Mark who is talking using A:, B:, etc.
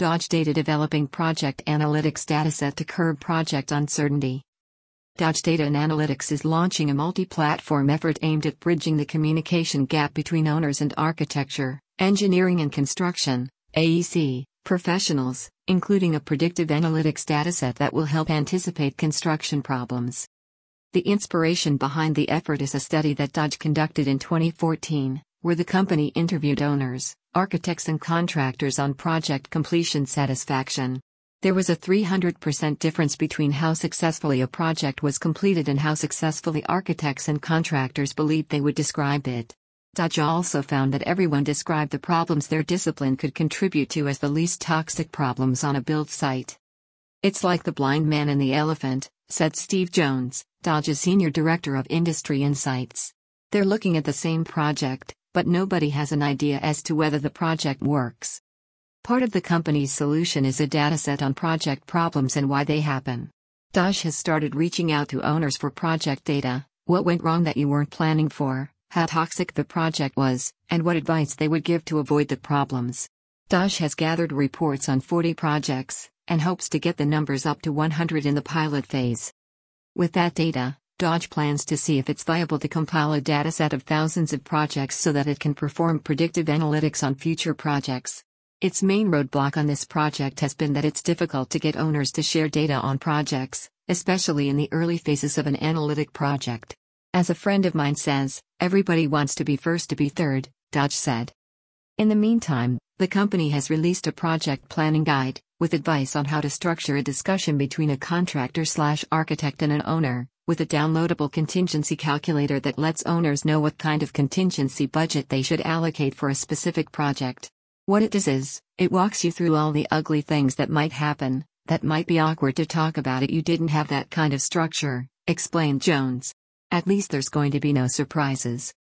A: Dodge Data developing project analytics dataset to curb project uncertainty. Dodge Data and Analytics is launching a multi-platform effort aimed at bridging the communication gap between owners and architecture, engineering and construction, AEC, professionals, including a predictive analytics dataset that will help anticipate construction problems. The inspiration behind the effort is a study that Dodge conducted in 2014, where the company interviewed owners, architects and contractors on project completion satisfaction. There was a 300% difference between how successfully a project was completed and how successfully architects and contractors believed they would describe it. Dodge also found that everyone described the problems their discipline could contribute to as the least toxic problems on a build site. "It's like the blind man and the elephant," said Steve Jones, Dodge's Senior Director of Industry Insights. "They're looking at the same project, but nobody has an idea as to whether the project works." Part of the company's solution is a dataset on project problems and why they happen. Dodge has started reaching out to owners for project data: what went wrong that you weren't planning for, how toxic the project was, and what advice they would give to avoid the problems. Dodge has gathered reports on 40 projects, and hopes to get the numbers up to 100 in the pilot phase. With that data, Dodge plans to see if it's viable to compile a dataset of thousands of projects so that it can perform predictive analytics on future projects. Its main roadblock on this project has been that it's difficult to get owners to share data on projects, especially in the early phases of an analytic project. "As a friend of mine says, everybody wants to be first to be third," Dodge said. In the meantime, the company has released a project planning guide, with advice on how to structure a discussion between a contractor/architect and an owner, with a downloadable contingency calculator that lets owners know what kind of contingency budget they should allocate for a specific project. What it does is, it walks you through all the ugly things that might happen, that might be awkward to talk about if you didn't have that kind of structure, explained Jones. "At least there's going to be no surprises."